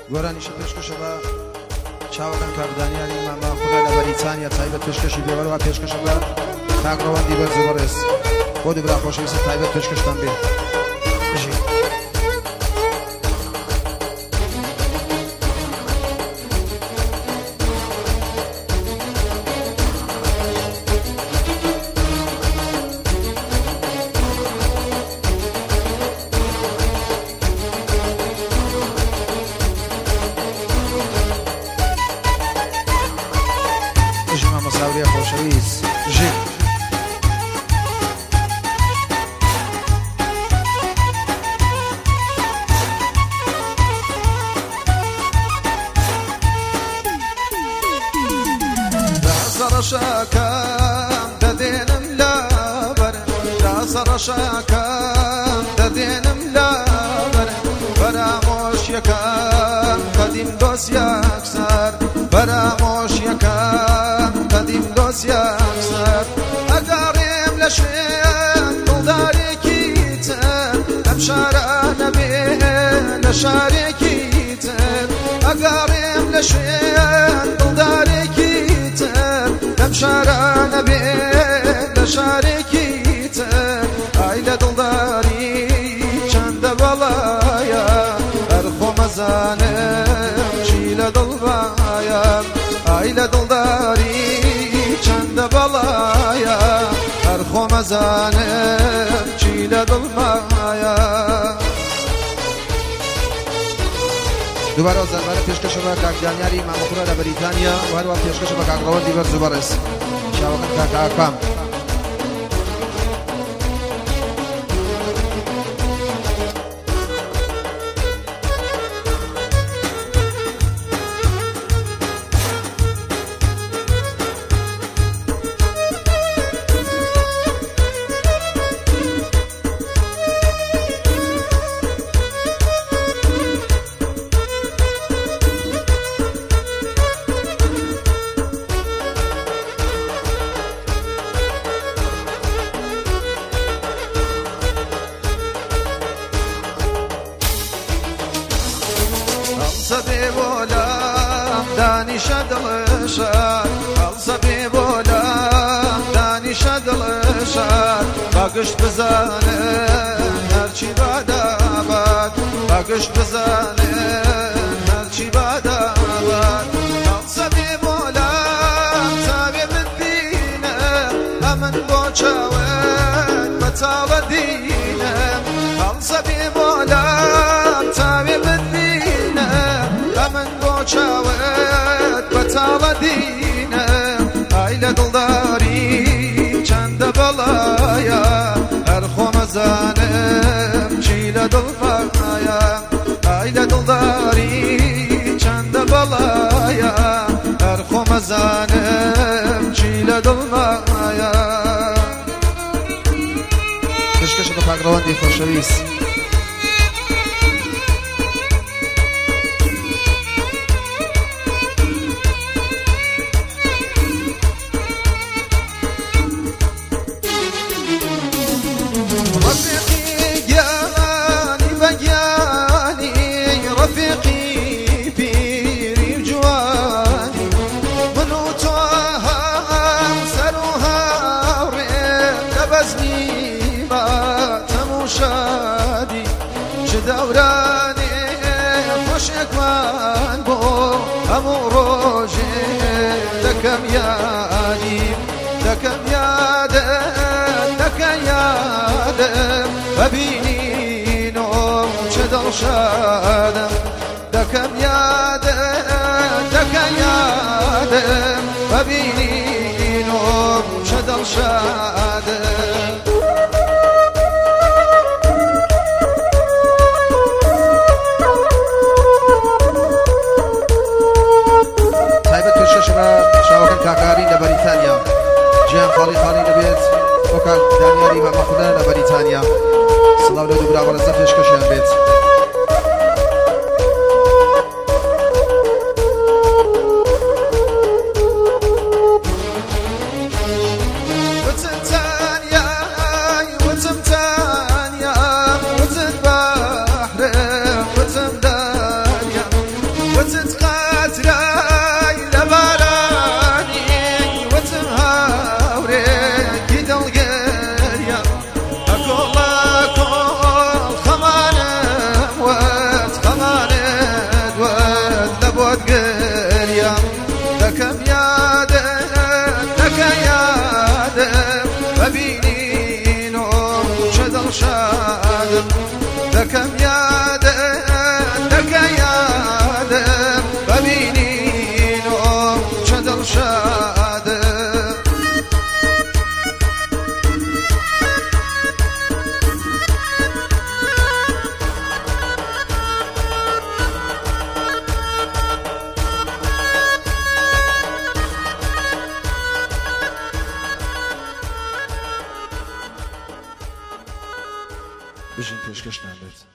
گۆرانیشە پێشکەشە بە چاوەکان کابدانیانی ماما خۆنا لە بەریتانیا تایبەت پێشکەشی دێوەرەوە پێشکەشە بە کاگڕەوەندی بەرز و بەڕێز بۆ دوو برا خۆشەویستە تایبەت پێشکەشتان بێ بژی مساوریە خۆشەویست ژی ڕەشەکەم دەدێنم لەبەر ڕەشەکەم دەدێنم لەبەر فەرامۆشیەکەم قەدیم دۆسیەک سەر فەرامۆشیەکەم قەدیم دۆسیەک سەر ئەگەڕێم لە شوێن دڵدارێکی تر ئەم شارە نەبێ لە شارێکی تر ئەگەڕێم لە شوێن دڵدارێکی تر لەم شارە نەبێ لە شارێکی تر ئای لە دڵداری چەندە بەڵایە هەر خۆمەزانم چی لە دڵبایە ئای لە دڵداری چەندە بەڵایە هەر خۆمەزانم چی لە دڵبایە دووبارە زەربارە پێشکەشە بە کاکدانیاری مامەخورە لە بەریتانیا و هەروە پێشکەشە بە کاگڕەوەندی بەرز و بەڕێز چاوەکان کاکاکام سبي بولا داني شدلشان سبي بولا داني شدلشان باقش بزانه هرچی باداباد باقش بزانه هرچی باداباد سبي بولا سبي مدينه امن بوچاوت بتاو دينه سبي بولا سبي مدينه من بۆچاوت بەتاڵە دینە ئای لە دڵداری چەندە بەڵایە هەر خۆمەزانم چی لە دڵمایە ئای لە دڵداری چەندە بەڵایە هەر خۆمەزانم چی لە دڵمایە پێشکەشە بە کاگڕەوەندی خۆشەویست شادي دوراني خوشكمان بو همو روجي دكم ياني دكم يادم دكم يادم ببيني نوم شدل شادم دكم يادم دكم يادم ببيني نوم شدل شادم شاوەکان کاکاری لە بەریتانیا جیان خاڵی خاڵی دەبێت بۆ کاکدانیاری مامەخورە لە بەریتانیا سڵاو لە دوو برا بەڕێزە پێشکەشیان بێت پێشکەشتان بێت